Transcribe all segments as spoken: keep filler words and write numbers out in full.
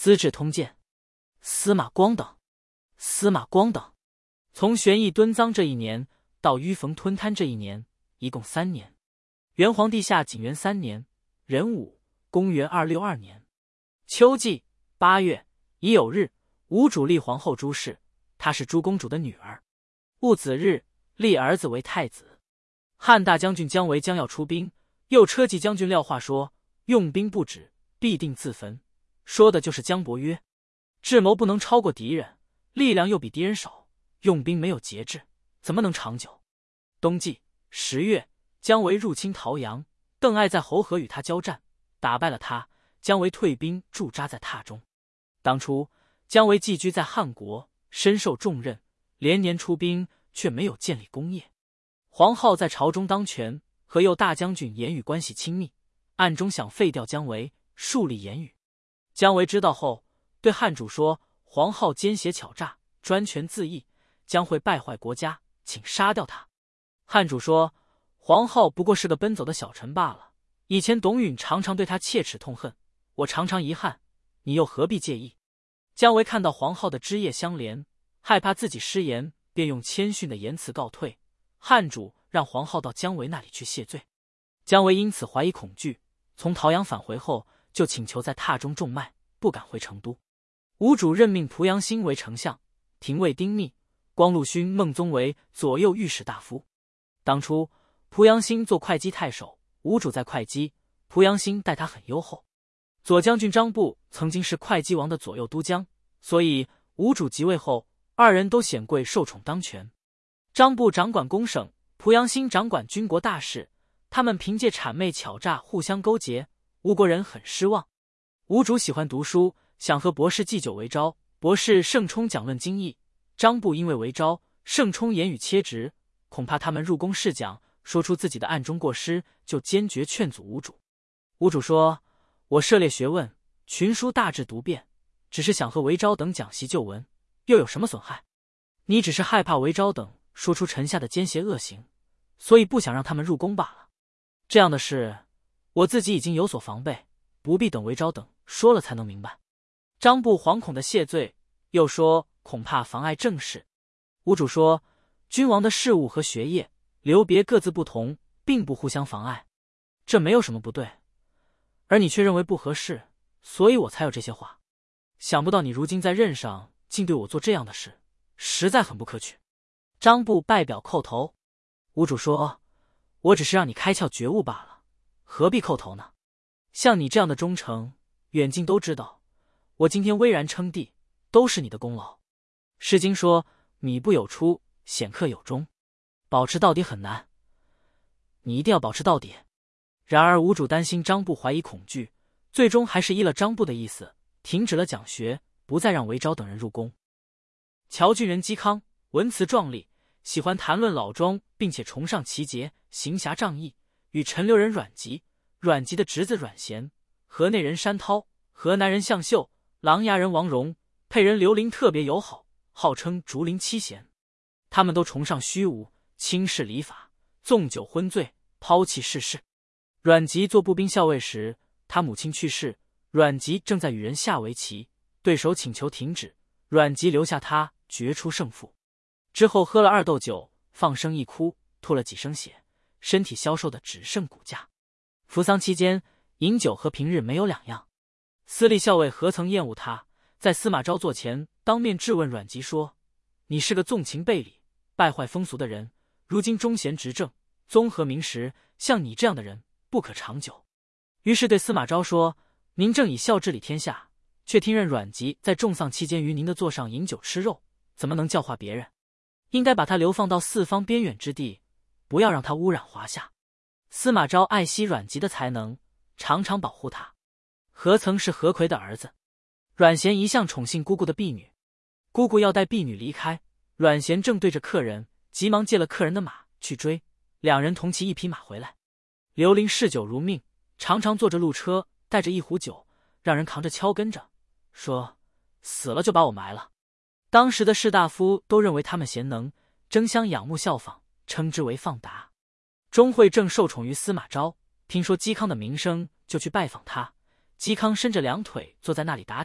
资治通鉴》，司马光等，司马光等。从玄义敦赃这一年到迂逢吞贪这一年，一共三年。元皇帝下景元三年壬午，公元二六二年秋季八月乙酉日，吴主立皇后朱氏，她是朱公主的女儿。戊子日，立儿子为太子。汉大将军姜维将要出兵，右车骑将军廖化说：“用兵不止，必定自焚。”说的就是姜伯约。智谋不能超过敌人，力量又比敌人少，用兵没有节制，怎么能长久？冬季十月，姜维入侵陶阳，邓艾在侯河与他交战，打败了他，姜维退兵驻扎在榻中。当初姜维寄居在汉国，深受重任，连年出兵，却没有建立功业。黄皓在朝中当权，和右大将军严羽关系亲密，暗中想废掉姜维，树立严羽。姜维知道后，对汉主说：“黄皓奸邪巧诈，专权自义，将会败坏国家，请杀掉他。”汉主说：“黄皓不过是个奔走的小臣罢了，以前董允常常对他切齿痛恨，我常常遗憾，你又何必介意？”姜维看到黄皓的枝叶相连，害怕自己失言，便用谦逊的言辞告退。汉主让黄皓到姜维那里去谢罪。姜维因此怀疑恐惧，从陶阳返回后，就请求在榻中种麦，不敢回成都。吴主任命濮阳兴为丞相，廷尉丁密、光禄勋孟宗为左右御史大夫。当初濮阳兴做会稽太守，吴主在会稽，濮阳兴待他很优厚。左将军张布曾经是会稽王的左右都将，所以吴主即位后，二人都显贵受宠当权。张布掌管公省，濮阳兴掌管军国大事，他们凭借谄媚巧诈互相勾结，吴国人很失望。吴主喜欢读书，想和博士祭酒韦昭，博士盛冲讲论经义。张布因为韦昭、盛冲言语切直，恐怕他们入宫试讲，说出自己的暗中过失，就坚决劝阻吴主。吴主说：“我涉猎学问，群书大致读遍，只是想和韦昭等讲习旧闻，又有什么损害？你只是害怕韦昭等说出臣下的奸邪恶行，所以不想让他们入宫罢了。这样的事，我自己已经有所防备，不必等韦昭等说了才能明白。”张布惶恐的谢罪，又说恐怕妨碍政事。吴主说：“君王的事务和学业、留别各自不同，并不互相妨碍，这没有什么不对。而你却认为不合适，所以我才有这些话。想不到你如今在任上竟对我做这样的事，实在很不可取。”张布拜表叩头。吴主说：“我只是让你开窍觉悟罢了，何必叩头呢？像你这样的忠诚，远近都知道，我今天巍然称帝，都是你的功劳。诗经说，米不有出，显克有终，保持到底很难，你一定要保持到底。”然而吴主担心张布怀疑恐惧，最终还是依了张布的意思，停止了讲学，不再让韦昭等人入宫。谯郡人嵇康文辞壮丽，喜欢谈论老庄，并且崇尚奇节，行侠仗义，与陈留人阮籍、阮籍的侄子阮咸、河内人山涛、河南人向秀、琅琊人王戎、沛人刘伶特别友好，号称竹林七贤。他们都崇尚虚无，轻视礼法，纵酒昏醉，抛弃世事。阮籍做步兵校尉时，他母亲去世，阮籍正在与人下围棋，对手请求停止，阮籍留下他决出胜负。之后喝了二斗酒，放声一哭，吐了几声血，身体消瘦的只剩骨架。服丧期间，饮酒和平日没有两样。司隶校尉何曾厌恶他，在司马昭座前当面质问阮籍说：“你是个纵情背礼、败坏风俗的人，如今忠贤执政，综合明时，像你这样的人不可长久。”于是对司马昭说：“您正以孝治理天下，却听任阮籍在重丧期间于您的座上饮酒吃肉，怎么能教化别人？应该把他流放到四方边远之地，不要让他污染华夏。”司马昭爱惜阮籍的才能，常常保护他。何曾是何魁的儿子，阮咸一向宠幸姑姑的婢女，姑姑要带婢女离开，阮咸正对着客人，急忙借了客人的马去追，两人同骑一匹马回来。刘伶嗜酒如命，常常坐着路车，带着一壶酒，让人扛着敲跟着，说：“死了就把我埋了。”当时的士大夫都认为他们贤能，争相仰慕效仿，称之为放达。钟会正受宠于司马昭，听说嵇康的名声，就去拜访他。嵇康伸着两腿坐在那里打铁，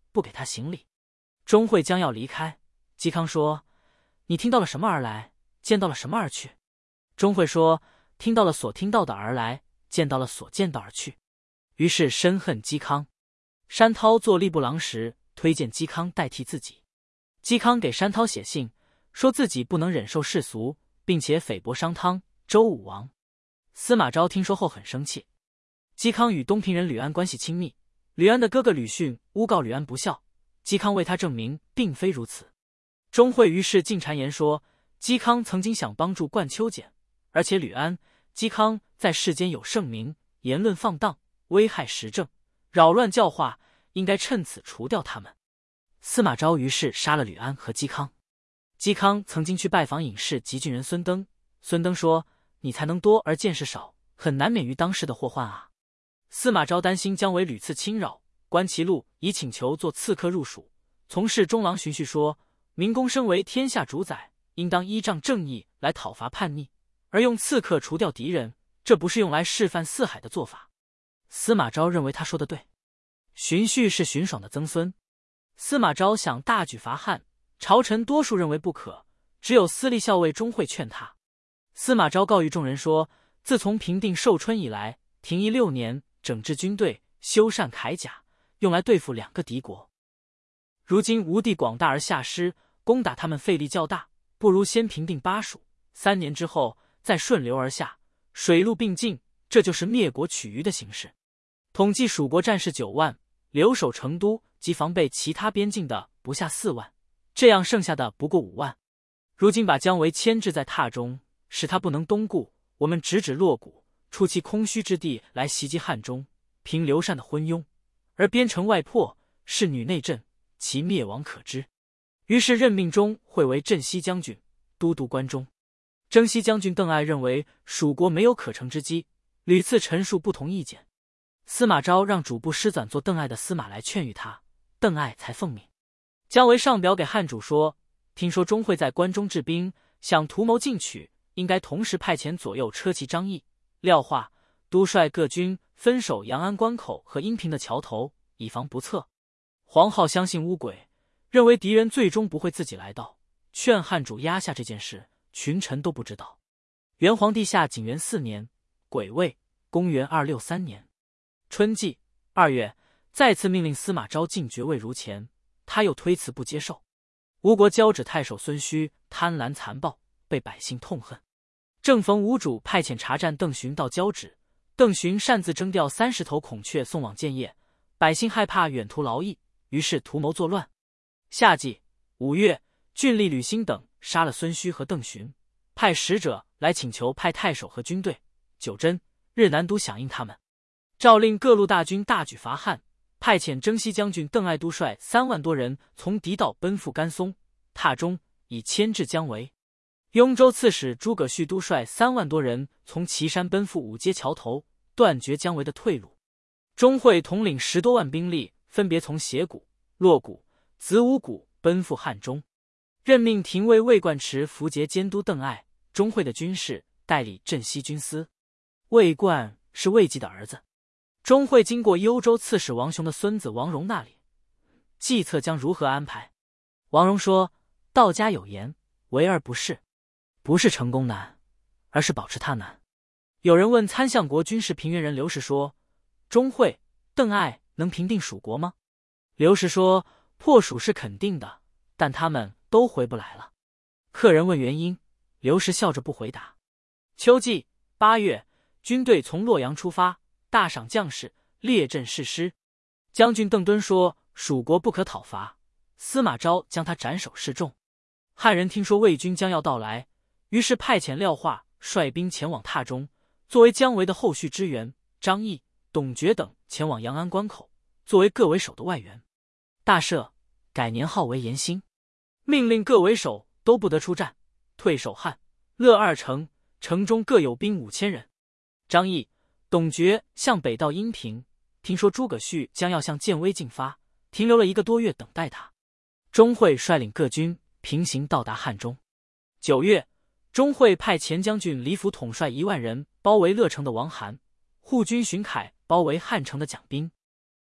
不给他行礼。钟会将要离开，嵇康说：“你听到了什么而来？见到了什么而去？”钟会说：“听到了所听到的而来，见到了所见到而去。”于是深恨嵇康。山涛做吏部郎时，推荐嵇康代替自己。嵇康给山涛写信，说自己不能忍受世俗，并且诽谤商汤、周武王。司马昭听说后很生气。嵇康与东平人吕安关系亲密，吕安的哥哥吕逊诬告吕安不孝，嵇康为他证明并非如此。钟会于是进谗言说，嵇康曾经想帮助冠丘俭，而且吕安、嵇康在世间有盛名，言论放荡，危害时政，扰乱教化，应该趁此除掉他们。司马昭于是杀了吕安和嵇康。嵇康曾经去拜访隐士集郡人孙登，孙登说：“你才能多而见识少，很难免于当世的祸患啊。”司马昭担心姜维屡次侵扰，观其录以请求做刺客入蜀。从事中郎荀绪说：“明公身为天下主宰，应当依仗正义来讨伐叛逆，而用刺客除掉敌人，这不是用来示范四海的做法。”司马昭认为他说的对。荀绪是荀爽的曾孙，司马昭想大举伐汉，朝臣多数认为不可，只有司隶校尉钟会劝他。司马昭告谕众人说：“自从平定寿春以来，停役六年，整治军队，修缮铠甲，用来对付两个敌国。如今吴地广大而下师，攻打他们费力较大，不如先平定巴蜀，三年之后再顺流而下，水陆并进，这就是灭国取余的形式。统计蜀国战士九万，留守成都及防备其他边境的不下四万，这样剩下的不过五万。如今把姜维牵制在榻中，使他不能东顾，我们直指洛谷，出其空虚之地来袭击汉中，平刘禅的昏庸，而边城外破，士女内震，其灭亡可知。”于是任命钟会为镇西将军，都督关中。征西将军邓艾认为蜀国没有可乘之机，屡次陈述不同意见。司马昭让主簿师纂做邓艾的司马来劝谕他，邓艾才奉命。姜维上表给汉主说：“听说钟会在关中治兵，想图谋进取，应该同时派遣左右车骑张翼、廖化、都率各军分守阳安关口和阴平的桥头，以防不测。”黄皓相信巫鬼，认为敌人最终不会自己来到，劝汉主压下这件事，群臣都不知道。元皇帝下景元四年，癸未，公元二六三年春季二月，再次命令司马昭进爵位如前，他又推辞不接受。吴国交趾太守孙须贪婪残暴，被百姓痛恨。正逢吴主派遣查战邓荀到交趾，邓荀擅自征调三十头孔雀送往建业，百姓害怕远途劳役，于是图谋作乱。夏季五月，郡吏吕兴等杀了孙须和邓荀，派使者来请求派太守和军队。九真、日南都响应他们，诏令各路大军大举伐汉，派遣征西将军邓艾督率三万多人从狄道奔赴甘松、榻中，以牵制姜维。雍州刺史诸葛绪督率三万多人从岐山奔赴五街桥头，断绝姜维的退路。钟会统领十多万兵力，分别从斜谷、洛谷、子午谷奔赴汉中，任命廷尉魏冠池符节监督邓艾。钟会的军事代理镇西军司。魏冠是魏济的儿子。钟会经过幽州刺史王雄的孙子王荣那里，计策将如何安排。王荣说：“道家有言，为而不恃，不是成功难，而是保持他难。”有人问参相国军事平原人刘氏说：“钟会、邓艾能平定蜀国吗？”刘氏说：“破蜀是肯定的，但他们都回不来了。”客人问原因，刘氏笑着不回答。秋季八月，军队从洛阳出发，大赏将士，列阵誓师。将军邓敦说：“蜀国不可讨伐。”司马昭将他斩首示众。汉人听说魏军将要到来，于是派遣廖化率兵前往榻中，作为姜维的后续支援。张翼、董厥等前往阳安关口，作为各为首的外援。大赦，改年号为延兴，命令各为首都不得出战，退守汉、乐二城，城中各有兵五千人。张翼、董厥向北到阴平，听说诸葛绪将要向建威进发，停留了一个多月等待他。钟会率领各军平行到达汉中。九月，钟会派前将军李府统帅一万人包围乐城的王涵，护军荀凯包围汉城的蒋斌。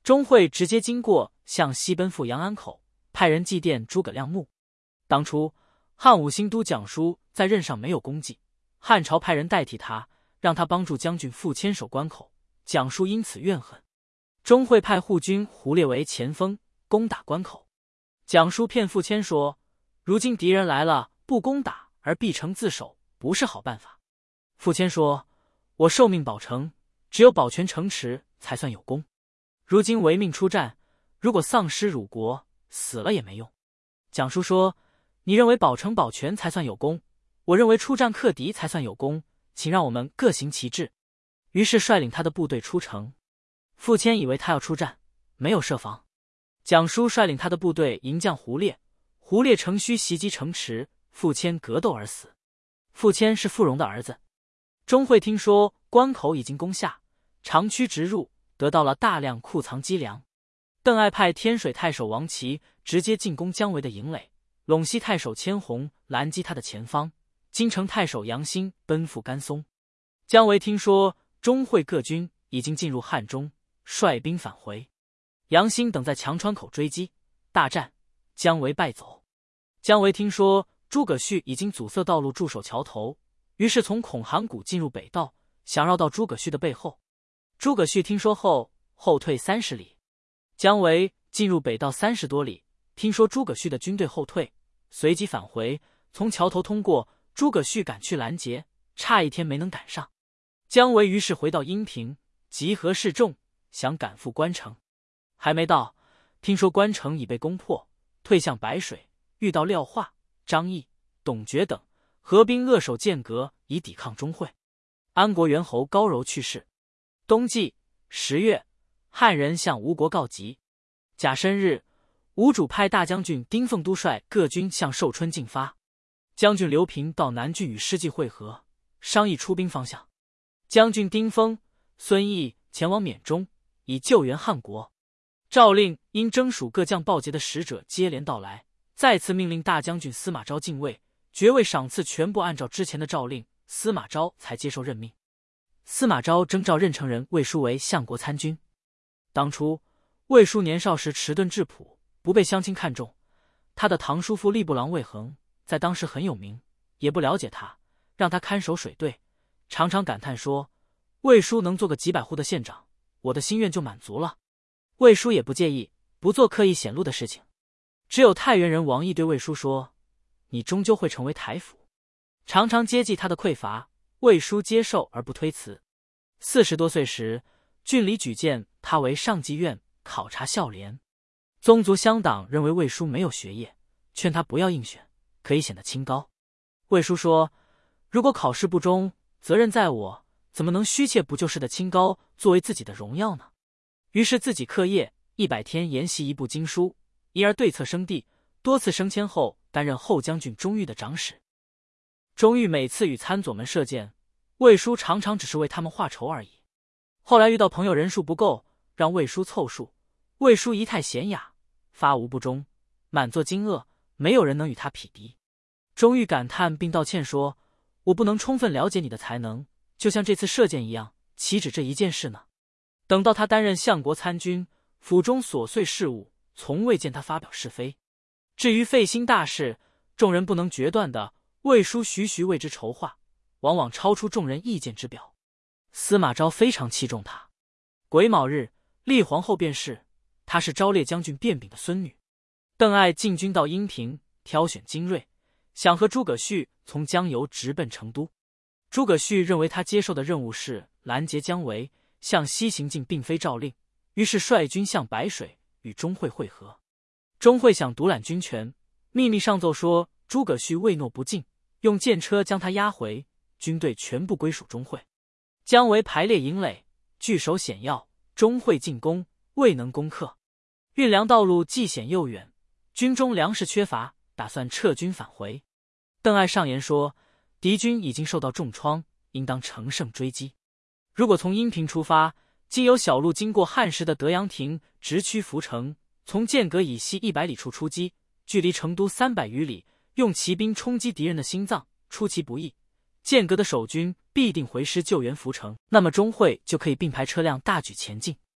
钟会直接经过，向西奔赴阳安口，派人祭奠诸葛亮墓。当初汉武兴都蒋叔在任上没有功绩，汉朝派人代替他，让他帮助将军傅谦守关口，蒋叔因此怨恨。钟会派护军胡烈为前锋，攻打关口。蒋叔骗傅谦说，如今敌人来了，不攻打而必城自守，不是好办法。傅谦说，我受命保城，只有保全城池才算有功。如今违命出战，如果丧失辱国，死了也没用。蒋叔说，你认为保城保全才算有功，我认为出战克敌才算有功，请让我们各行其志。于是率领他的部队出城。傅谦以为他要出战，没有设防。蒋叔率领他的部队迎将胡烈，胡烈乘虚袭击城池，傅谦格斗而死。傅谦是傅荣的儿子。钟会听说关口已经攻下，长驱直入，得到了大量库藏积粮。邓艾派天水太守王齐直接进攻姜维的营垒，陇西太守千红拦击他的前方，京城太守杨兴奔赴甘松。姜维听说钟会各军已经进入汉中，率兵返回。杨兴等在强川口追击，大战，姜维败走。姜维听说诸葛绪已经阻塞道路，驻守桥头，于是从孔函谷进入北道，想绕到诸葛绪的背后。诸葛绪听说后，后退三十里。姜维进入北道三十多里，听说诸葛绪的军队后退，随即返回，从桥头通过。诸葛绪赶去拦截，差一天没能赶上。姜维于是回到阴平，集合示众，想赶赴关城。还没到，听说关城已被攻破，退向白水，遇到廖化、张翼、董厥等，合兵扼守剑阁，以抵抗钟会。安国元侯高柔去世。冬季十月，汉人向吴国告急。甲申日，吴主派大将军丁奉都率各军向寿春进发。将军刘平到南郡与师季会合，商议出兵方向。将军丁丰、孙毅前往缅中，以救援汉国。诏令因征蜀各将报捷的使者接连到来，再次命令大将军司马昭进位，爵位赏赐全部按照之前的诏令，司马昭才接受任命。司马昭征召任城人魏书为相国参军。当初魏书年少时迟钝质朴，不被乡亲看重，他的堂叔父吏部郎魏恒在当时很有名，也不了解他，让他看守水队，常常感叹说，魏书能做个几百户的县长，我的心愿就满足了。魏书也不介意，不做刻意显露的事情。只有太原人王毅对魏书说，你终究会成为台府，常常接济他的匮乏。魏书接受而不推辞。四十多岁时，郡里举荐他为上计院考察孝廉。宗族乡党认为魏书没有学业，劝他不要应选，可以显得清高。魏书说，如果考试不中，责任在我，怎么能虚切不救世的清高作为自己的荣耀呢？于是自己课业，一百天研习一部经书，因而对策升第，多次升迁后担任后将军钟毓的长史。钟毓每次与参左门射箭，魏书常常只是为他们画筹而已。后来遇到朋友人数不够，让魏书凑数，魏书仪态娴雅，发无不中，满座惊愕，没有人能与他匹敌。钟毓感叹并道歉说，我不能充分了解你的才能，就像这次射箭一样，岂止这一件事呢？等到他担任相国参军，府中琐碎事务从未见他发表是非。至于费心大事，众人不能决断的，魏书徐徐为之筹划，往往超出众人意见之表。司马昭非常器重他。癸卯日，立皇后便是，她是昭烈将军卞炳的孙女。邓艾进军到阴平，挑选精锐，想和诸葛绪从江油直奔成都。诸葛绪认为他接受的任务是拦截姜维，向西行进并非诏令，于是率军向白水与钟会会合。钟会想独揽军权，秘密上奏说诸葛绪未诺不进，用箭车将他押回，军队全部归属钟会。姜维排列营垒，据守险要，钟会进攻，未能攻克。运粮道路既险又远，军中粮食缺乏，打算撤军返回。邓艾上言说，敌军已经受到重创，应当乘胜追击。如果从阴平出发，经由小路经过汉时的德阳亭，直趋涪城，从剑阁以西一百里处出击，距离成都三百余里，用骑兵冲击敌人的心脏，出其不意，剑阁的守军必定回师救援涪城，那么钟会就可以并排车辆大举前进。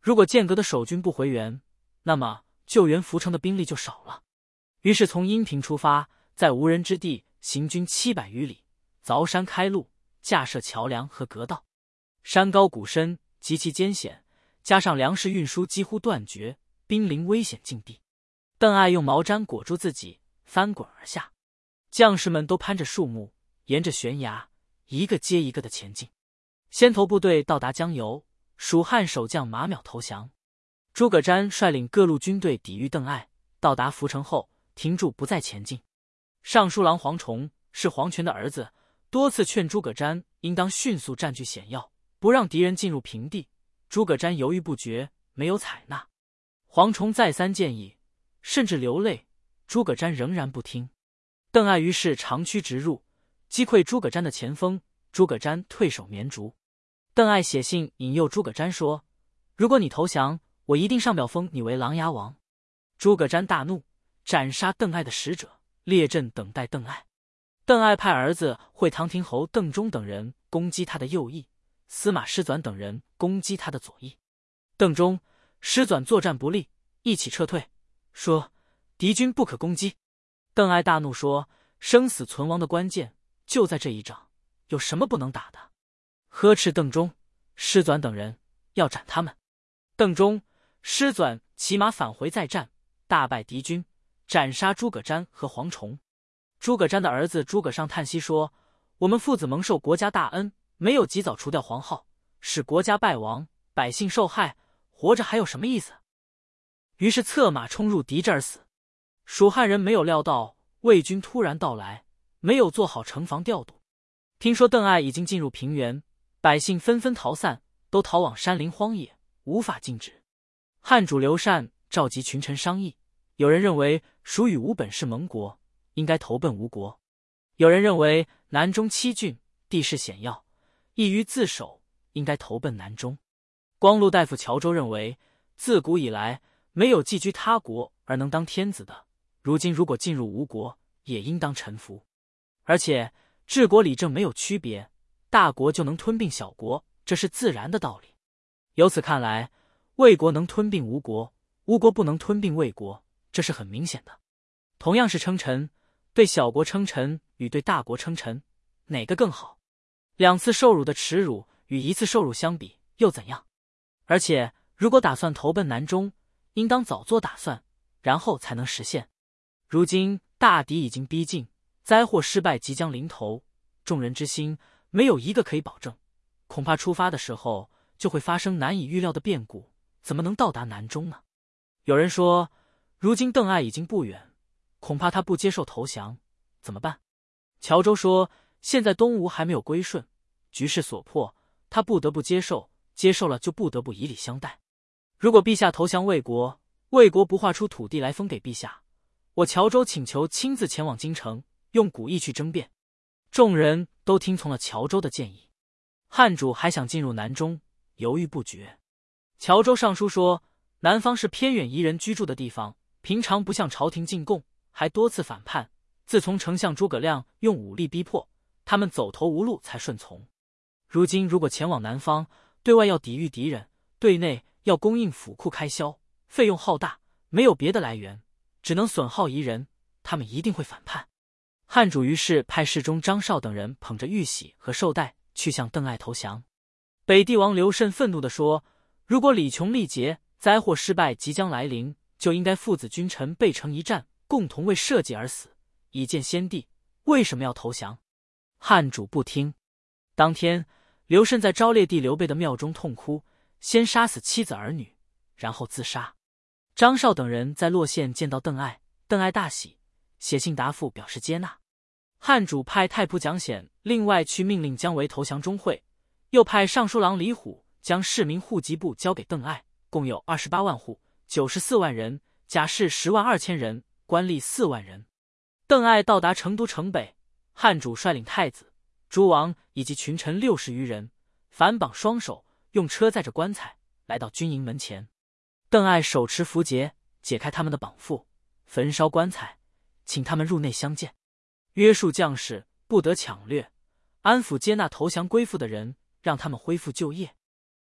如果剑阁的守军不回援，那么救援涪城的兵力就少了。于是从阴平出发，在无人之地行军七百余里，凿山开路，架设桥梁和阁道。山高谷深，极其艰险，加上粮食运输几乎断绝，濒临危险境地。邓艾用毛毡裹住自己，翻滚而下。将士们都攀着树木，沿着悬崖，一个接一个的前进。先头部队到达江油，蜀汉守将马邈投降。诸葛瞻率领各路军队抵御邓艾，到达涪城后停住，不再前进。尚书郎黄崇是黄权的儿子，多次劝诸葛瞻应当迅速占据险要，不让敌人进入平地。诸葛瞻犹豫不决，没有采纳。黄崇再三建议，甚至流泪，诸葛瞻仍然不听。邓艾于是长驱直入，击溃诸葛瞻的前锋。诸葛瞻退守绵竹。邓艾写信引诱诸葛瞻说：“如果你投降，我一定上表封你为琅琊王。”诸葛瞻大怒，斩杀邓艾的使者，列阵等待邓艾。邓艾派儿子会唐亭侯邓忠等人攻击他的右翼，司马师纂等人攻击他的左翼。邓忠、师纂作战不利，一起撤退，说敌军不可攻击。邓艾大怒说：“生死存亡的关键就在这一仗，有什么不能打的？”呵斥邓忠、师纂等人，要斩他们。邓忠、师纂骑马返回再战，大败敌军，斩杀诸葛瞻和黄崇。诸葛瞻的儿子诸葛尚叹息说：“我们父子蒙受国家大恩，没有及早除掉黄皓，使国家败亡，百姓受害，活着还有什么意思？”于是策马冲入敌阵而死。蜀汉人没有料到魏军突然到来，没有做好城防调度。听说邓艾已经进入平原，百姓纷纷逃散，都逃往山林荒野，无法禁止。汉主刘禅召集群臣商议，有人认为蜀与吴本是盟国，应该投奔吴国；有人认为南中七郡地势险要，易于自守，应该投奔南中。光禄大夫乔州认为，自古以来没有寄居他国而能当天子的，如今如果进入吴国，也应当臣服。而且治国理政没有区别，大国就能吞并小国，这是自然的道理。由此看来，魏国能吞并吴国，吴国不能吞并魏国，这是很明显的。同样是称臣，对小国称臣与对大国称臣，哪个更好？两次受辱的耻辱与一次受辱相比，又怎样？而且如果打算投奔南中，应当早做打算，然后才能实现。如今大敌已经逼近，灾祸失败即将临头，众人之心没有一个可以保证，恐怕出发的时候就会发生难以预料的变故，怎么能到达南中呢？有人说，如今邓艾已经不远，恐怕他不接受投降，怎么办？乔州说，现在东吴还没有归顺，局势所迫，他不得不接受，接受了就不得不以礼相待。如果陛下投降魏国，魏国不划出土地来封给陛下，我乔州请求亲自前往京城，用古义去争辩。众人都听从了乔州的建议。汉主还想进入南中，犹豫不决。乔州上书说，南方是偏远夷人居住的地方，平常不向朝廷进贡，还多次反叛，自从丞相诸葛亮用武力逼迫，他们走投无路才顺从。如今如果前往南方，对外要抵御敌人，对内要供应府库开销，费用浩大，没有别的来源，只能损耗夷人，他们一定会反叛。汉主于是派侍中张绍等人捧着玉玺和绶带去向邓艾投降。北帝王刘慎愤怒地说，如果李琼力竭，灾祸失败即将来临，就应该父子君臣背城一战，共同为社稷而死，以见先帝，为什么要投降？汉主不听。当天刘慎在昭烈帝刘备的庙中痛哭，先杀死妻子儿女，然后自杀。张绍等人在洛县见到邓艾，邓艾大喜，写信答复表示接纳。汉主派太仆蒋显另外去命令姜维投降钟会，又派尚书郎李虎将市民户籍簿交给邓艾，共有二十八万户，九十四万人，甲士十万二千人，官吏四万人。邓艾到达成都城北，汉主率领太子、诸王以及群臣六十余人，反绑双手，用车载着棺材来到军营门前。邓艾手持符节，解开他们的绑缚，焚烧棺材，请他们入内相见，约束将士不得抢掠，安抚接纳投降归附的人，让他们恢复就业。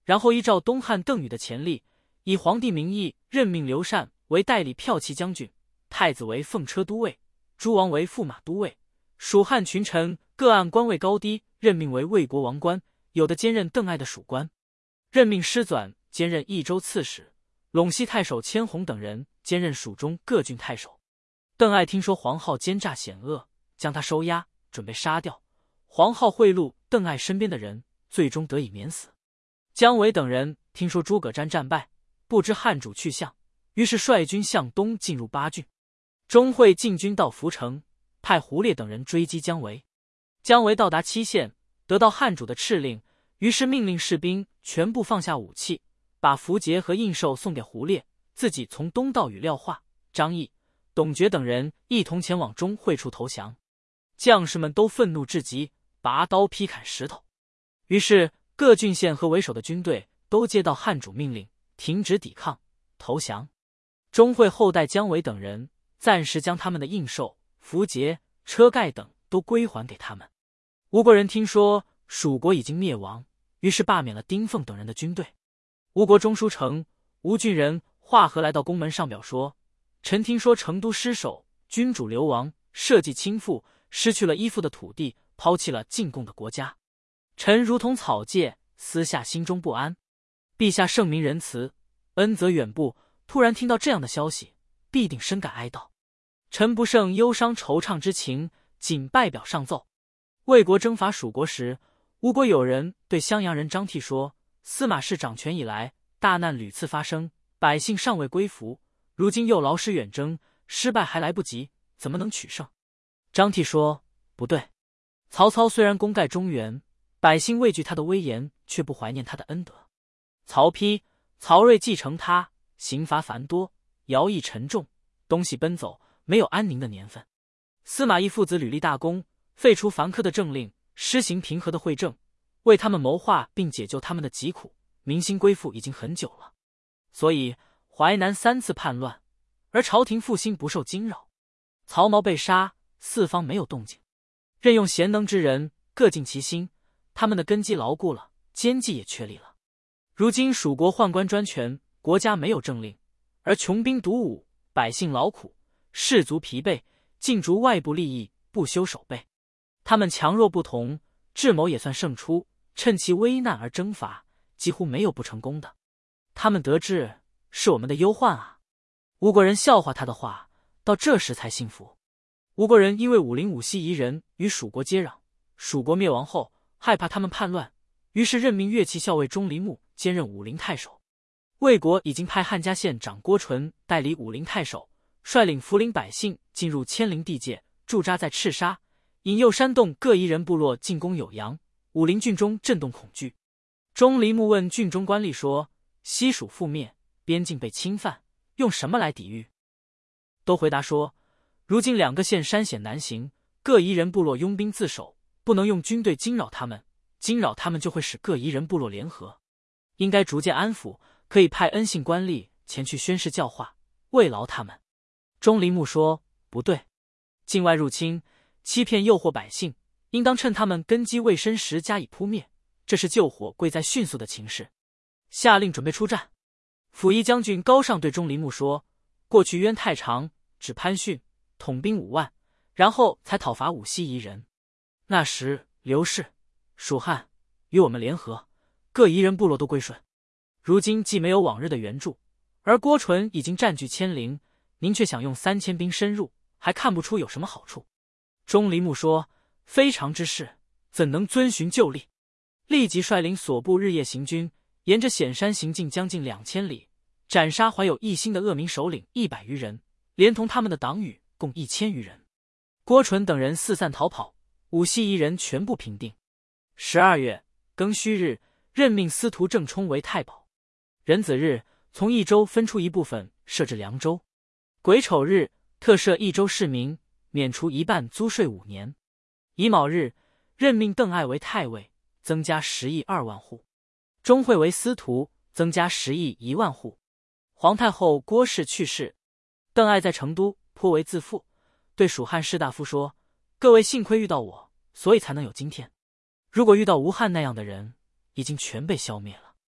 然后依照东汉邓禹的前例，以皇帝名义任命刘禅为代理骠骑将军，太子为奉车都尉，诸王为驸马都尉。蜀汉群臣各按官位高低任命为魏国王官，有的兼任邓艾的属官。任命师纂兼任益州刺史，陇西太守千弘等人兼任蜀中各郡太守。邓艾听说黄皓奸诈险恶，将他收押，准备杀掉。黄皓贿赂邓艾身边的人，最终得以免死。姜维等人听说诸葛瞻战败，不知汉主去向，于是率军向东进入巴郡。钟会进军到涪城，派胡烈等人追击姜维。姜维到达期县，得到汉主的敕令，于是命令士兵全部放下武器，把符节和印绶送给胡烈，自己从东到与廖化、张翼、董厥等人一同前往钟会处投降。将士们都愤怒至极，拔刀劈砍石头。于是各郡县和为首的军队都接到汉主命令，停止抵抗，投降。钟会后代姜维等人暂时将他们的印绶、符节、车盖等都归还给他们。吴国人听说蜀国已经灭亡，于是罢免了丁奉等人的军队。吴国中书丞吴郡人华和来到宫门上表说：臣听说成都失守，君主流亡，社稷倾覆，失去了依附的土地，抛弃了进贡的国家。臣如同草芥，私下心中不安。陛下圣明仁慈，恩泽远布，突然听到这样的消息，必定深感哀悼。臣不胜忧伤惆怅之情，谨拜表上奏。魏国征伐蜀国时，吴国有人对襄阳人张悌说：司马氏掌权以来，大难屡次发生，百姓尚未归服，如今又劳师远征，失败还来不及，怎么能取胜？张悌说：不对，曹操虽然功盖中原，百姓畏惧他的威严，却不怀念他的恩德。曹丕、曹睿继承他，刑罚繁多，徭役沉重，东西奔走，没有安宁的年份。司马懿父子屡立大功，废除凡苛的政令，施行平和的惠政，为他们谋划并解救他们的疾苦，民心归附已经很久了。所以淮南三次叛乱，而朝廷复兴不受惊扰。曹髦被杀，四方没有动静。任用贤能之人，各尽其心，他们的根基牢固了，奸计也确立了。如今蜀国宦官专权，国家没有政令，而穷兵黩武，百姓劳苦，士卒疲惫，尽逐外部利益，不修守备。他们强弱不同，智谋也算胜出，趁其危难而征伐，几乎没有不成功的。他们得志，是我们的忧患啊！吴国人笑话他的话，到这时才信服。吴国人因为武陵武西夷人与蜀国接壤，蜀国灭亡后，害怕他们叛乱，于是任命乐器校尉钟离木兼任武陵太守。魏国已经派汉家县长郭纯代理武陵太守，率领涪陵百姓进入千陵地界，驻扎在赤沙、引诱山洞各夷人部落进攻酉阳，武陵郡中震动恐惧。钟离木问郡中官吏说：西蜀覆灭，边境被侵犯，用什么来抵御？都回答说：如今两个县山险难行，各夷人部落拥兵自守，不能用军队惊扰他们，惊扰他们就会使各夷人部落联合，应该逐渐安抚，可以派恩信官吏前去宣示教化，慰劳他们。钟离木说：不对，境外入侵，欺骗诱惑百姓，应当趁他们根基未深时加以扑灭，这是救火贵在迅速的情势。下令准备出战。辅义将军高尚对钟离木说：过去渊太长，指潘逊统兵五万，然后才讨伐武西夷人。那时刘氏、蜀汉与我们联合，各夷人部落都归顺。如今既没有往日的援助，而郭纯已经占据千陵，您却想用三千兵深入，还看不出有什么好处。钟离木说：非常之事，怎能遵循旧例？立即率领所部日夜行军，沿着险山行进将近两千里，斩杀怀有异心的恶民首领一百余人，连同他们的党羽共一千余人。郭纯等人四散逃跑，武西夷人全部平定。十二月庚戌日，任命司徒郑冲为太保。壬子日，从益州分出一部分设置凉州。癸丑日，特赦益州市民，免除一半租税五年。乙卯日，任命邓艾为太尉，增加十亿二万户。钟会为司徒，增加十亿一万户。皇太后郭氏去世，邓艾在成都颇为自负，对蜀汉士大夫说：各位幸亏遇到我，所以才能有今天。如果遇到吴汉那样的人，已经全被消灭了。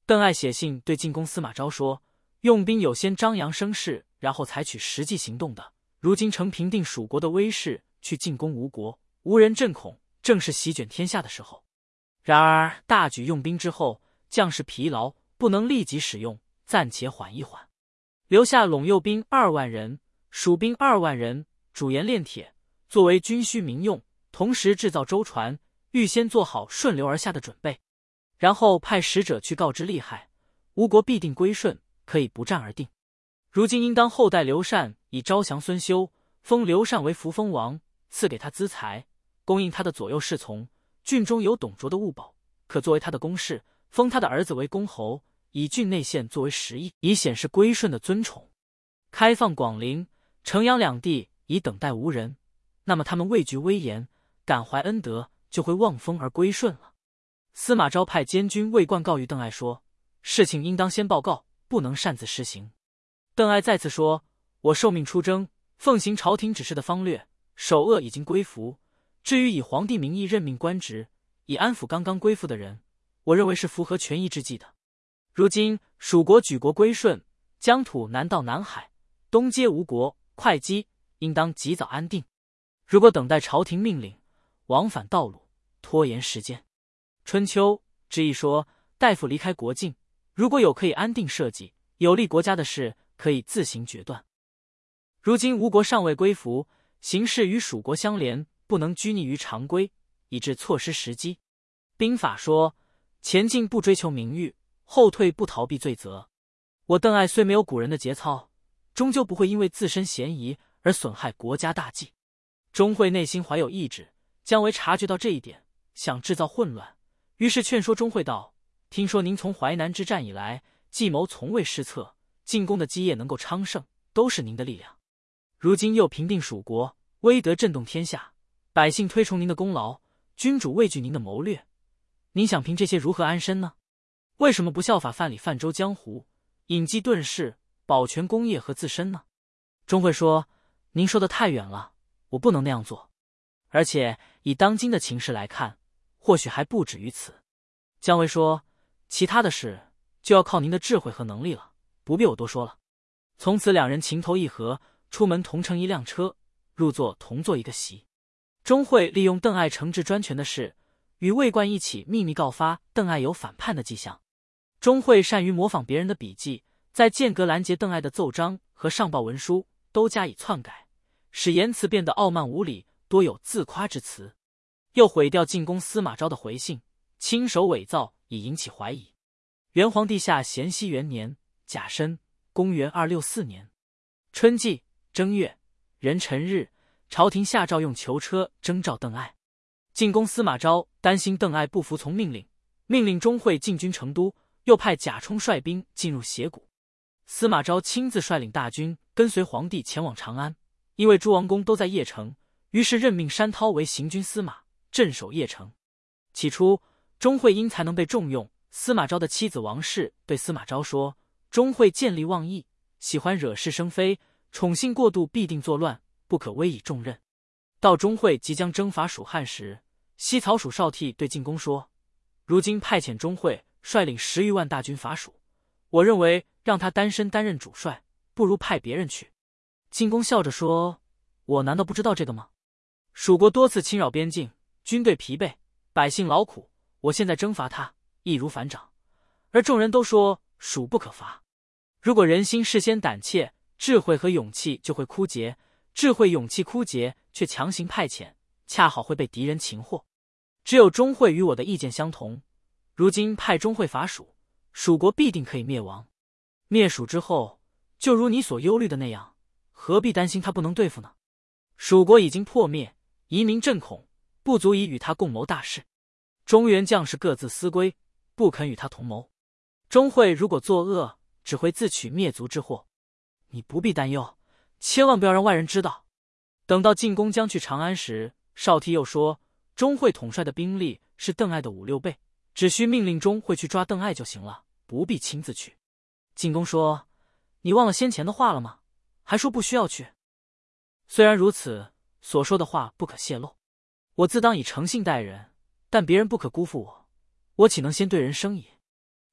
邓艾写信对进攻司马昭说，用兵有先张扬声势，然后采取实际行动的，如今承平定蜀国的威势去进攻吴国，无人震恐，正是席卷天下的时候。然而大举用兵之后，将士疲劳，不能立即使用，暂且缓一缓，留下陇右兵二万人，蜀兵二万人，主盐炼铁，作为军需民用，同时制造舟船，预先做好顺流而下的准备，然后派使者去告知利害，吴国必定归顺，可以不战而定。如今应当后代刘禅以招降孙休，封刘禅为扶风王，赐给他资财，供应他的左右侍从，郡中有董卓的物宝，可作为他的公事，封他的儿子为公侯，以郡内县作为实邑，以显示归顺的尊崇。开放广陵、城阳两地，以等待吴人，那么他们畏惧威严，感怀恩德，就会望风而归顺了。司马昭派监军魏冠告谕邓艾说，事情应当先报告，不能擅自施行。邓艾再次说，我受命出征，奉行朝廷指示的方略，首恶已经归服，至于以皇帝名义任命官职，以安抚刚刚归附的人，我认为是符合权宜之计的。如今蜀国举国归顺，疆土南到南海，东接吴国、会稽，应当及早安定。如果等待朝廷命令，往返道路，拖延时间。春秋之意说，大夫离开国境，如果有可以安定社稷、有利国家的事，可以自行决断。如今吴国尚未归服，形势与蜀国相连，不能拘泥于常规，以致错失时机。兵法说，前进不追求名誉，后退不逃避罪责。我邓艾虽没有古人的节操，终究不会因为自身嫌疑而损害国家大计。钟会内心怀有异志，姜维察觉到这一点，想制造混乱，于是劝说钟会道，听说您从淮南之战以来，计谋从未失策，进攻的基业能够昌盛，都是您的力量。如今又平定蜀国，威德震动天下，百姓推崇您的功劳，君主畏惧您的谋略，您想凭这些如何安身呢？为什么不效法范蠡泛舟江湖，隐迹遁世，保全功业和自身呢？钟会说，您说的太远了，我不能那样做，而且以当今的情势来看，或许还不止于此。姜维说，其他的事就要靠您的智慧和能力了，不必我多说了。从此两人情投意合，出门同乘一辆车，入座同坐一个席。钟会利用邓艾惩治专权的事，与魏冠一起秘密告发邓艾有反叛的迹象。钟会善于模仿别人的笔记，在间隔拦截邓艾的奏章和上报文书都加以篡改，使言辞变得傲慢无礼，多有自夸之词。又毁掉进攻司马昭的回信，亲手伪造，以引起怀疑。元皇帝下咸熙元年甲申，公元二六四年春季正月壬辰日，朝廷下诏用囚车征召邓艾。进攻司马昭担心邓艾不服从命令，命令钟会进军成都，又派贾充率兵进入斜谷。司马昭亲自率领大军跟随皇帝前往长安，因为诸王公都在邺城，于是任命山涛为行军司马，镇守邺城。起初钟会因才能被重用，司马昭的妻子王氏对司马昭说，钟会见利忘义，喜欢惹是生非，宠幸过度必定作乱，不可委以重任。到钟会即将征伐蜀汉时，西曹蜀少替对进攻说，如今派遣钟会率领十余万大军伐蜀，我认为让他单身担任主帅，不如派别人去。进攻笑着说，我难道不知道这个吗？蜀国多次侵扰边境，军队疲惫，百姓劳苦，我现在征伐他，易如反掌。而众人都说蜀不可伐。如果人心事先胆怯，智慧和勇气就会枯竭，智慧勇气枯竭，却强行派遣，恰好会被敌人擒获。只有钟会与我的意见相同，如今派钟会伐蜀，蜀国必定可以灭亡。灭蜀之后，就如你所忧虑的那样，何必担心他不能对付呢？蜀国已经破灭，夷民震恐，不足以与他共谋大事。中原将士各自思归，不肯与他同谋。钟会如果作恶，只会自取灭族之祸。你不必担忧，千万不要让外人知道。等到进攻将去长安时，少替又说，钟会统帅的兵力是邓艾的五六倍，只需命令钟会去抓邓艾就行了，不必亲自去。进攻说，你忘了先前的话了吗？还说不需要去。虽然如此，所说的话不可泄露。我自当以诚信待人，但别人不可辜负我，我岂能先对人生疑？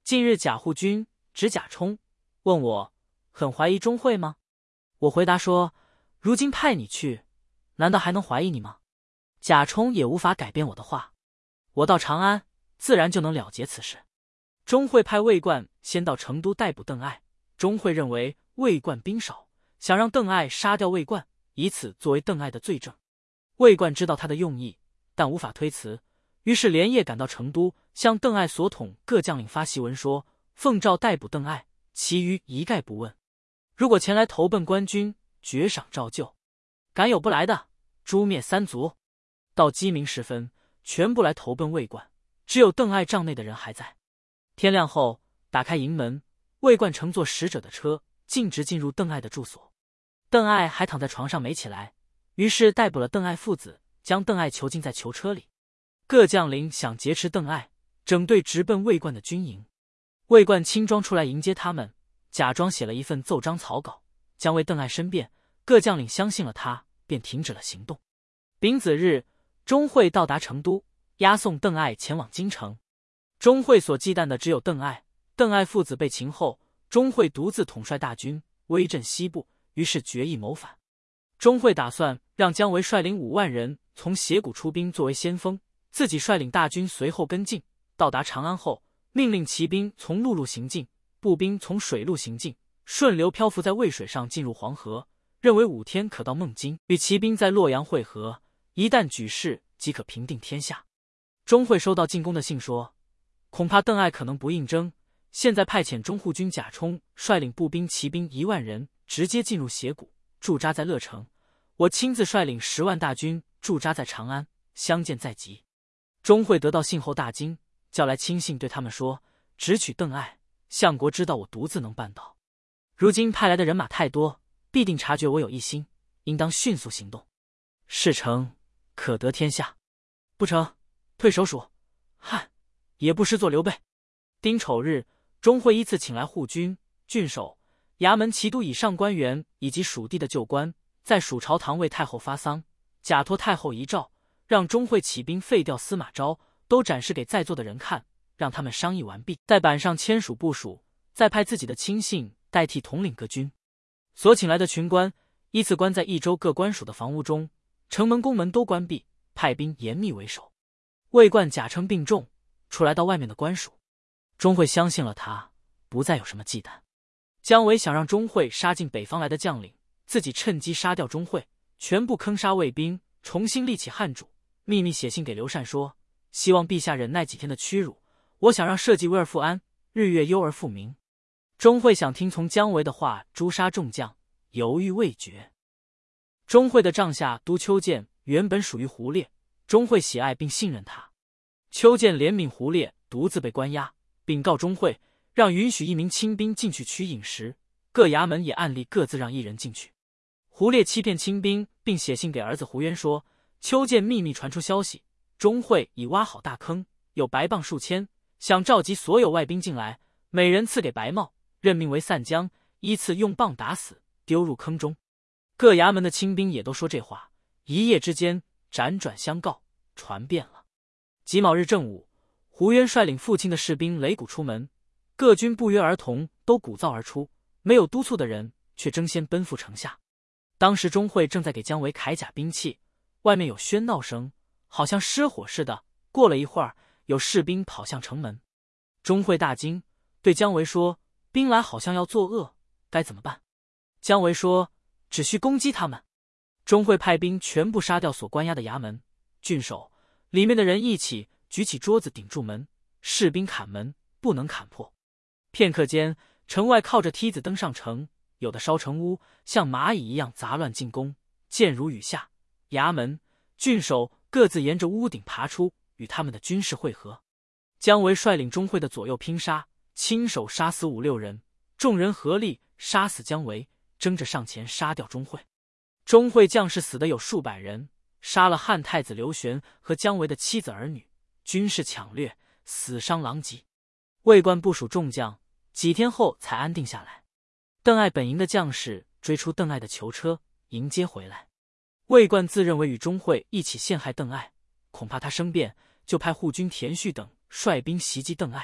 近日贾护军指贾充，问我很怀疑钟会吗？我回答说，如今派你去，难道还能怀疑你吗？贾充也无法改变我的话。我到长安，自然就能了结此事。钟会派魏冠先到成都逮捕邓艾，钟会认为魏冠兵少，想让邓艾杀掉魏冠，以此作为邓艾的罪证。魏冠知道他的用意，但无法推辞，于是连夜赶到成都，向邓艾所统各将领发檄文说，奉诏逮捕邓艾，其余一概不问。如果前来投奔官军，爵赏照旧；敢有不来的，诛灭三族。到鸡鸣时分，全部来投奔魏冠，只有邓艾帐内的人还在。天亮后，打开营门，魏冠乘坐使者的车，径直进入邓艾的住所。邓艾还躺在床上没起来，于是逮捕了邓艾父子，将邓艾囚禁在囚车里。各将领想劫持邓艾，整队直奔魏冠的军营。魏冠轻装出来迎接他们，假装写了一份奏章草稿，将为邓艾申辩。各将领相信了他，便停止了行动。丙子日，钟会到达成都，押送邓艾前往京城。钟会所忌惮的只有邓艾。邓艾父子被擒后，钟会独自统帅大军，威震西部，于是决意谋反。钟会打算让姜维率领五万人从斜谷出兵作为先锋，自己率领大军随后跟进。到达长安后，命令骑兵从陆路行进，步兵从水路行进，顺流漂浮在渭水上进入黄河，认为五天可到孟津，与骑兵在洛阳会合，一旦举事即可平定天下。钟会收到进宫的信说，恐怕邓艾可能不应征，现在派遣中护军贾充率领步兵骑兵一万人直接进入斜谷，驻扎在乐城，我亲自率领十万大军驻扎在长安，相见在即。钟会得到信后大惊，叫来亲信对他们说，只取邓艾，相国知道我独自能办到，如今派来的人马太多，必定察觉我有一心，应当迅速行动，事成可得天下，不成退守属汉，也不失作刘备。丁丑日，钟会依次请来护军、郡守、衙门骑都以上官员以及属地的旧官，在蜀朝堂为太后发丧，假托太后遗诏，让钟会起兵废掉司马昭，都展示给在座的人看，让他们商议完毕，在板上签署部署，再派自己的亲信代替统领各军。所请来的群官依次关在益州各官署的房屋中，城门宫门都关闭，派兵严密为守。魏冠假称病重，出来到外面的官署。钟会相信了他，不再有什么忌惮。姜维想让钟会杀进北方来的将领，自己趁机杀掉钟会，全部坑杀魏兵，重新立起汉主。秘密写信给刘禅说，希望陛下忍耐几天的屈辱，我想让社稷危而复安，日月忧而复明。钟会想听从姜维的话，诛杀众将，犹豫未决。钟会的帐下都丘建原本属于胡烈，钟会喜爱并信任他。丘建怜悯胡烈独自被关押，禀告钟会，让允许一名亲兵进去取饮食，各衙门也按例各自让一人进去。胡烈欺骗亲兵，并写信给儿子胡渊说，丘建秘密传出消息，钟会已挖好大坑，有白棒数千，想召集所有外兵进来，每人赐给白帽，任命为散将，依次用棒打死，丢入坑中。各衙门的亲兵也都说这话，一夜之间辗转相告，传遍了。己卯日正午，胡渊率领父亲的士兵擂鼓出门，各军不约而同都鼓噪而出，没有督促的人却争先奔赴城下。当时钟会正在给姜维铠甲兵器，外面有喧闹声，好像失火似的。过了一会儿，有士兵跑向城门。钟会大惊，对姜维说，兵来好像要作恶，该怎么办？姜维说，只需攻击他们。钟会派兵全部杀掉所关押的衙门、郡守，里面的人一起举起桌子顶住门，士兵砍门，不能砍破。片刻间，城外靠着梯子登上城，有的烧城屋，像蚂蚁一样杂乱进攻，箭如雨下。衙门、郡守各自沿着屋顶爬出，与他们的军士会合。姜维率领钟会的左右拼杀，亲手杀死五六人，众人合力杀死姜维，争着上前杀掉钟会。钟会将士死的有数百人，杀了汉太子刘玄和姜维的妻子儿女，军士抢掠，死伤狼藉。魏冠部署众将，几天后才安定下来。邓艾本营的将士追出邓艾的囚车，迎接回来。魏冠自认为与钟会一起陷害邓艾，恐怕他生变，就派护军田旭等率兵袭击邓艾，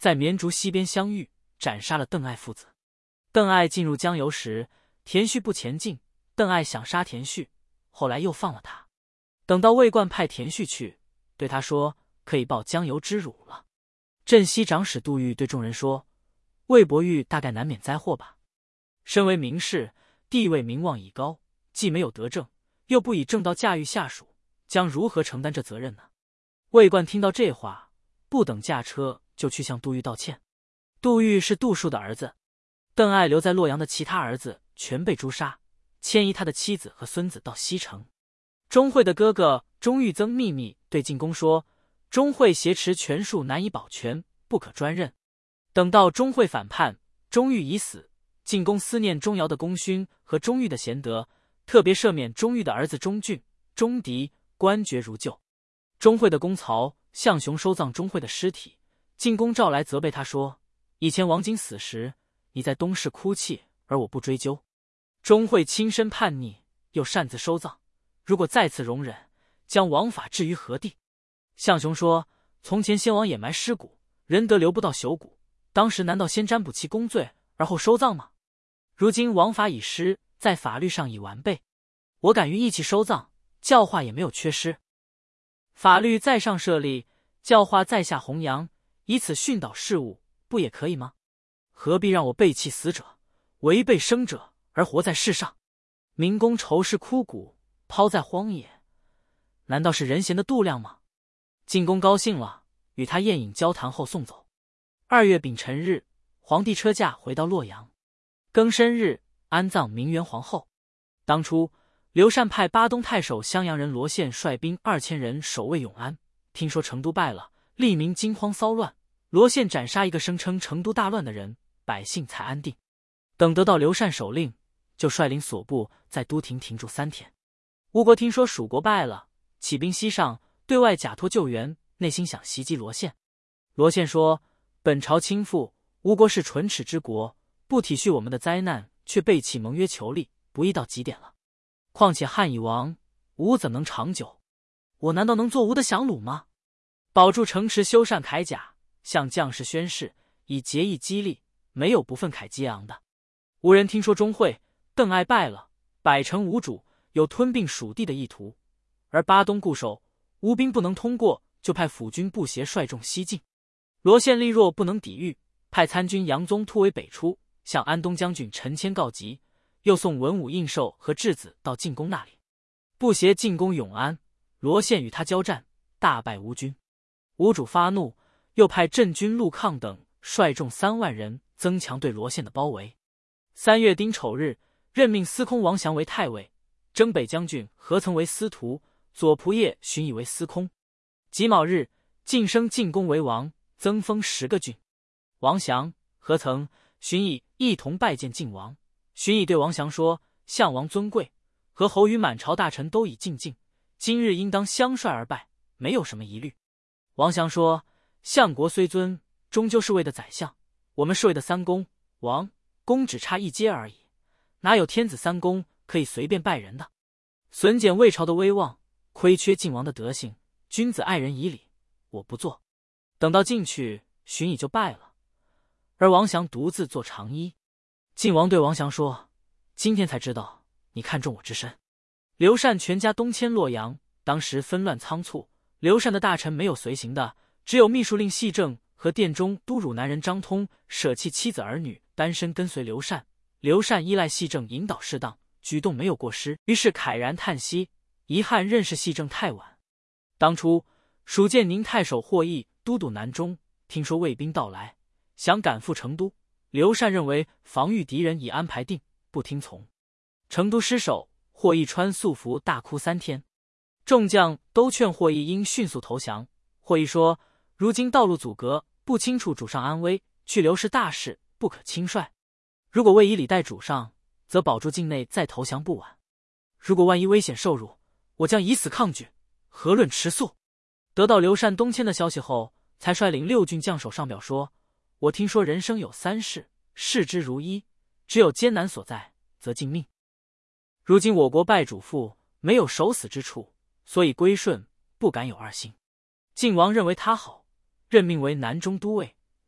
在绵竹溪边相遇，斩杀了邓艾父子。邓艾进入江油时，田旭不前进，邓艾想杀田旭，后来又放了他。等到魏冠派田旭去，对他说可以报江油之辱了。镇西长史杜预对众人说，魏伯玉大概难免灾祸吧。身为名士，地位名望已高，既没有德政，又不以正道驾驭下属，将如何承担这责任呢？魏冠听到这话，不等驾车就去向杜预道歉。杜预是杜树的儿子，邓艾留在洛阳的其他儿子全被诛杀，迁移他的妻子和孙子到西城。钟会的哥哥钟玉增秘密对进公说，钟会挟持权术难以保全，不可专任。等到钟会反叛，钟玉已死，进公思念钟繇的功勋和钟玉的贤德，特别赦免钟玉的儿子钟俊、钟迪，官爵如旧。钟会的公曹向雄收葬钟会的尸体，进公召来责备他说，以前王景死时，你在东市哭泣，而我不追究。钟会亲身叛逆，又擅自收葬，如果再次容忍，将王法置于何地？向雄说，从前先王掩埋尸骨，仁德留不到朽骨，当时难道先占卜其公罪，而后收葬吗？如今王法已失，在法律上已完备，我敢于义气收葬，教化也没有缺失。法律在上设立，教化在下弘扬，以此训导事物，不也可以吗？何必让我背弃死者，违背生者而活在世上？民工仇视枯骨，抛在荒野，难道是人贤的度量吗？进公高兴了，与他宴饮交谈后送走。二月丙辰日，皇帝车驾回到洛阳。庚申日，安葬明元皇后。当初刘禅派巴东太守襄阳人罗宪率兵二千人守卫永安，听说成都败了，吏民惊慌骚乱，罗宪斩杀一个声称成都大乱的人，百姓才安定。等得到刘禅手令，就率领所部在都亭停驻三天。吴国听说蜀国败了，起兵西上，对外假托救援，内心想袭击罗宪。罗宪说，本朝倾覆，吴国是唇齿之国，不体恤我们的灾难，却背弃盟约求利，不义到极点了。况且汉已亡，吴怎能长久？我难道能做吴的降虏吗？保住城池，修缮铠甲，向将士宣誓，以节义激励，没有不愤慨激昂的。吴人听说钟会、邓艾败了，百城无主，有吞并蜀地的意图，而巴东固守，吴兵不能通过，就派辅军步协率众西进。罗宪力弱，不能抵御，派参军杨宗突围北出，向安东将军陈谦告急，又送文武印绶和质子到进公那里。步协进攻永安，罗宪与他交战，大败吴军。吴主发怒，又派镇军陆抗等率众三万人增强对罗宪的包围。三月丁丑日，任命司空王祥为太尉，征北将军何曾为司徒，左仆射荀以为司空。己卯日，晋升进公为王，增封十个郡。王祥、何曾、荀以一同拜见晋王。荀以对王祥说，项王尊贵，何侯与满朝大臣都已进境，今日应当相率而拜，没有什么疑虑。王祥说，相国虽尊，终究是魏的宰相，我们是魏的三公，王公只差一阶而已，哪有天子三公可以随便拜人的？损减魏朝的威望，亏缺晋王的德行，君子爱人以礼，我不做。等到进去，荀以就拜了，而王祥独自做长衣。晋王对王祥说，今天才知道你看重我之身。刘禅全家东迁洛阳，当时纷乱仓促，刘禅的大臣没有随行的，只有秘书令细正和殿中都汝南人张通舍弃妻子儿女，单身跟随刘禅。刘禅依赖细正引导适当，举动没有过失，于是慨然叹息，遗憾认识细正太晚。当初蜀建宁太守霍邑都督南中，听说魏兵到来，想赶赴成都，刘禅认为防御敌人已安排定，不听从。成都失守，霍邑穿素服大哭三天。众将都劝霍邑应迅速投降。霍邑说，如今道路阻隔，不清楚主上安危，去刘氏大事，不可轻率。如果魏以礼待主上，则保住境内再投降不晚。如果万一危险受辱，我将以死抗拒，何论迟速？得到刘禅东迁的消息后，才率领六郡将守上表说，我听说人生有三事，视之如一，只有艰难所在，则尽命。如今我国败主父，没有守死之处，所以归顺，不敢有二心。晋王认为他好，任命为南中都尉，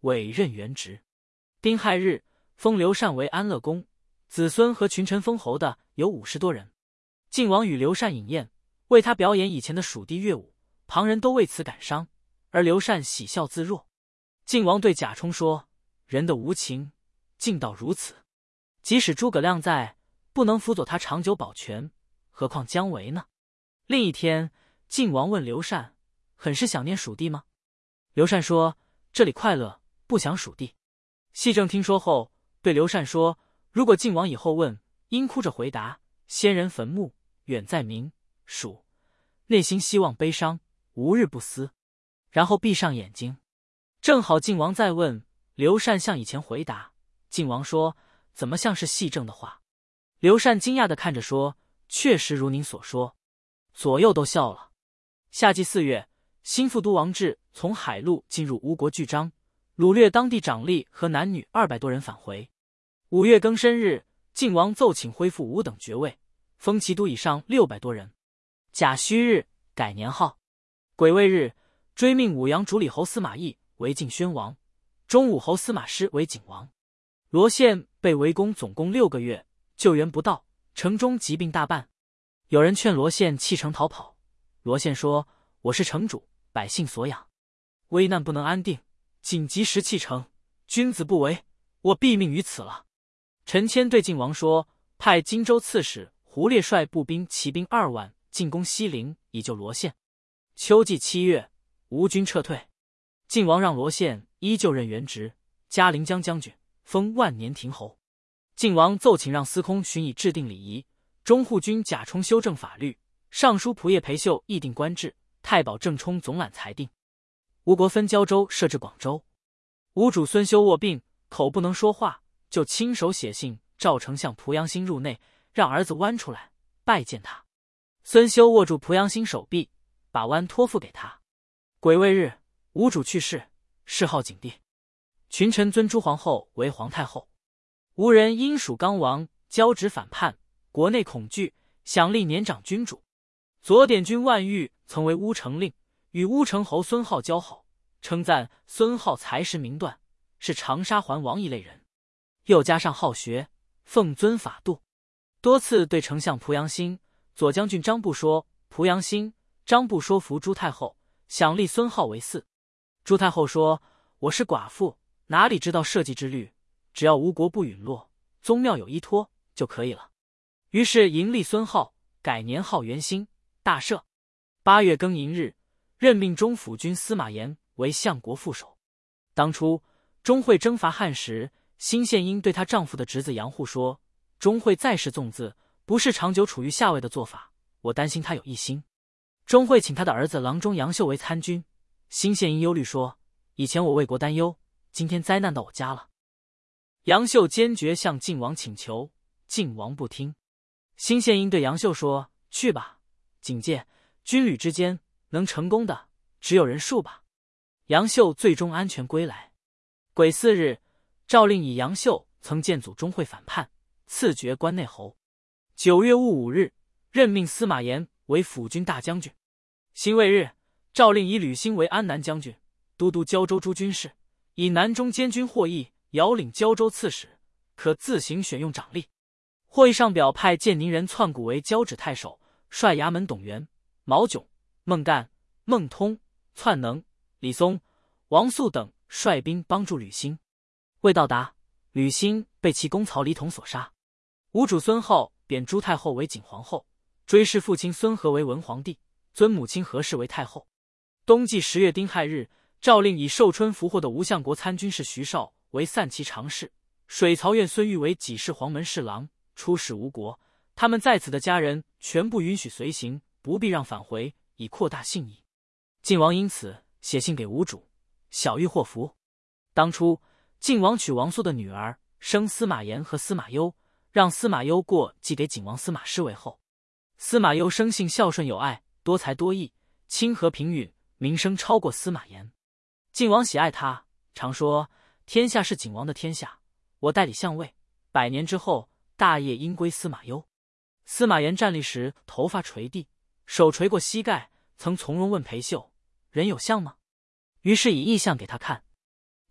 委任原职。丁亥日，封刘禅为安乐公，子孙和群臣封侯的有五十多人。晋王与刘禅饮宴，为他表演以前的蜀地乐舞，旁人都为此感伤，而刘禅喜笑自若。晋王对贾充说：“人的无情，竟到如此。即使诸葛亮在，不能辅佐他长久保全，何况姜维呢？”另一天，晋王问刘禅：“很是想念蜀地吗？”刘禅说：“这里快乐，不想蜀地。”戏正听说后，对刘禅说：“如果晋王以后问，应哭着回答：先人坟墓远在明蜀，内心希望悲伤，无日不思。然后闭上眼睛。”正好晋王再问，刘禅像以前回答。晋王说：“怎么像是戏正的话？”刘禅惊讶地看着说：“确实如您所说。”左右都笑了。夏季四月，新副都王志从海路进入吴国巨章，掳掠当地长吏和男女二百多人返回。五月庚申日，晋王奏请恢复五等爵位，封齐都以上六百多人。甲戌日，改年号。癸未日，追命武阳主理侯司马懿为晋宣王，中武侯司马师为景王。罗宪被围攻总共六个月，救援不到，城中疾病大半。有人劝罗宪弃城逃跑，罗宪说：“我是城主，百姓所养，危难不能安定，紧急时弃城，君子不为，我毙命于此了。”陈谦对晋王说：“派荆州刺史胡烈率步兵骑兵二万进攻西陵，以救罗宪。”秋季七月，吴军撤退。晋王让罗宪依旧任原职，加临江将军，封万年亭侯。晋王奏请让司空荀以制定礼仪，中护军贾充修正法律，尚书仆射裴秀议定官制，太保郑冲总揽裁定。吴国分交州设置广州。吴主孙休卧病，口不能说话，就亲手写信召丞相濮阳兴入内，让儿子剜出来拜见他。孙休握住濮阳兴手臂，把剜托付给他。癸未日，吴主去世，谥号景帝。群臣尊朱皇后为皇太后。吴人因蜀刚亡，交趾反叛，国内恐惧，想立年长君主。左典君万玉曾为乌城令，与乌城侯孙皓交好，称赞孙皓才识明断，是长沙环王一类人。又加上好学，奉遵法度，多次对丞相濮阳兴、左将军张布说：“濮阳兴、张布说服朱太后，想立孙皓为嗣。”朱太后说：“我是寡妇，哪里知道社稷之律？只要吴国不陨落，宗庙有依托就可以了。”于是迎立孙皓，改年号元兴，大赦。八月庚寅日，任命中府军司马炎为相国副手。当初钟会征伐汉时，辛献英对她丈夫的侄子杨护说：“钟会在世纵恣，不是长久处于下位的做法，我担心他有异心。”钟会请他的儿子郎中杨秀为参军。辛献英忧虑说：“以前我为国担忧，今天灾难到我家了。”杨秀坚决向晋王请求，晋王不听。辛献英对杨秀说：“去吧，警戒军旅之间能成功的只有人数吧。”杨秀最终安全归来。癸巳日，诏令以杨秀曾建祖钟会反叛，赐爵关内侯。九月戊午日，任命司马炎为辅军大将军。辛未日，诏令以吕兴为安南将军，都督交州诸军事，以南中监军霍邑遥领交州刺史，可自行选用长吏。霍邑上表派建宁人篡谷为交趾太守，率衙门董源、毛炯、孟干、孟通、篡能、李松、王肃等率兵帮助吕兴。未到达，吕兴被其公曹李统所杀。吴主孙皓贬朱太后为景皇后，追谥父亲孙和为文皇帝，尊母亲何氏为太后。冬季十月丁亥日，诏令以寿春俘获的吴相国参军事徐绍为散骑常侍，水曹院孙玉为给事黄门侍郎，出使吴国。他们在此的家人全部允许随行，不必让返回，以扩大信义。晋王因此写信给吴主，晓谕祸福。当初晋王娶王肃的女儿，生司马炎和司马攸，让司马攸过继给景王司马师为后。司马攸生性孝顺有爱，多才多艺，亲和平允，名声超过司马炎。晋王喜爱他，常说：“天下是景王的天下，我代理相位，百年之后，大业应归司马攸。”司马炎站立时头发垂地，手垂过膝盖，曾从容问裴秀：“人有相吗？”于是以异象给他看。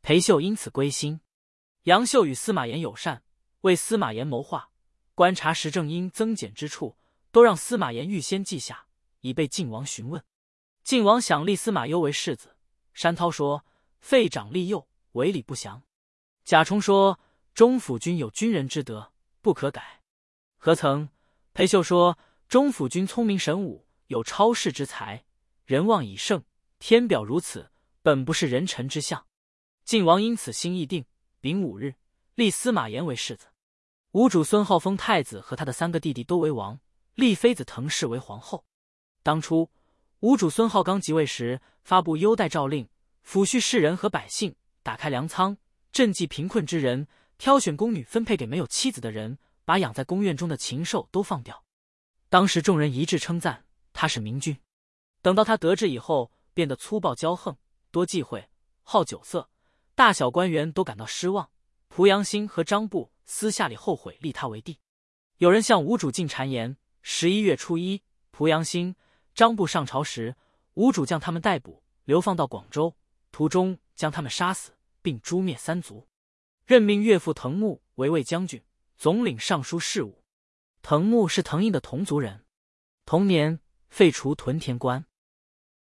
裴秀因此归心。杨秀与司马炎友善，为司马炎谋划，观察时政应增减之处，都让司马炎预先记下，以备晋王询问。晋王想立司马攸为世子，山涛说：“废长立幼，为礼不详。”贾充说：“中府君有军人之德，不可改。”何曾？裴秀说：“中府君聪明神武，有超世之才，人望已盛，天表如此，本不是人臣之相。”晋王因此心意定，丙午日，立司马炎为世子。吴主孙浩封太子和他的三个弟弟都为王，立妃子滕氏为皇后。当初吴主孙浩刚即位时，发布优待诏令，抚恤世人和百姓，打开粮仓，赈济贫困之人，挑选宫女分配给没有妻子的人，把养在宫院中的禽兽都放掉。当时众人一致称赞他是明君。等到他得志以后，变得粗暴骄横，多忌讳，好酒色，大小官员都感到失望。濮阳兴和张布私下里后悔立他为帝。有人向吴主进谗言：十一月初一，濮阳兴、张布上朝时，吴主将他们逮捕，流放到广州，途中将他们杀死，并诛灭三族。任命岳父滕穆为卫将军，总领尚书事务。滕穆是滕胤的同族人。同年废除屯田官。